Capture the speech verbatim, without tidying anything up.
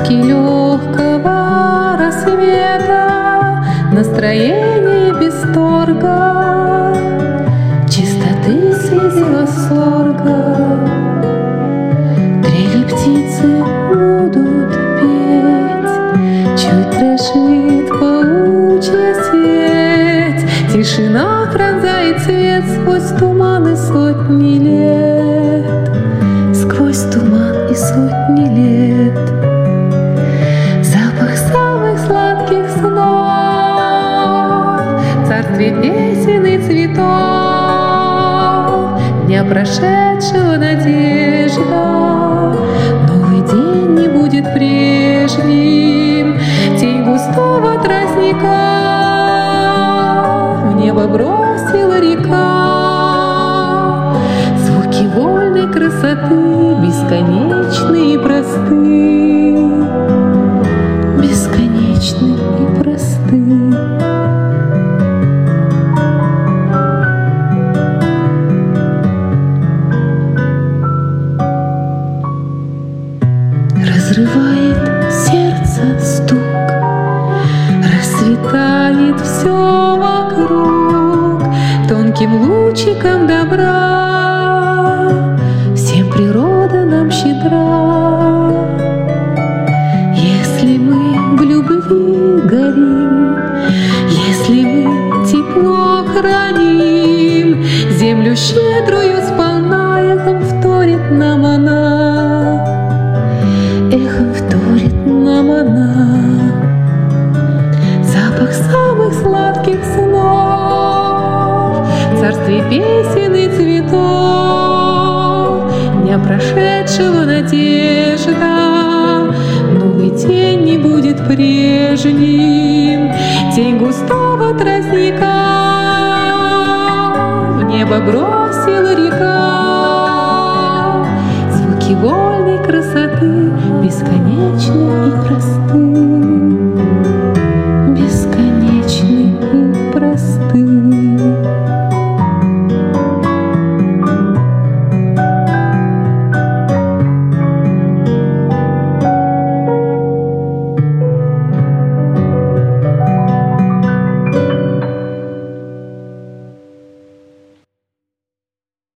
Краски легкого рассвета, настроение без торга, чистоты слез восторга. Трели птицы будут петь, чуть дрожит паучья сеть. Тишина пронзает свет сквозь туманы сотни лет, сквозь туман и сотни лет. Запах самых сладких снов, царствие песен и цветов, дня прошедшего надежда. Новый день не будет прежним, тень густого тростника в небо бросила река. Звуки вольной красоты бесконечны и просты, бесконечны и просты. Разрывает сердце стук, расцветает все вокруг тонким лучиком добра. Всем природа нам щедра. Если мы в любви горим, если мы тепло храним, землю щедрую сполна эхом вторит нам она, эхом вторит нам она. Запах самых сладких снов, царствие песен и цветов, дня прошедшего надежда. Новый день не будет прежним, тень густого тростника в небо бросила река. Звуки вольной красоты бесконечны и просты.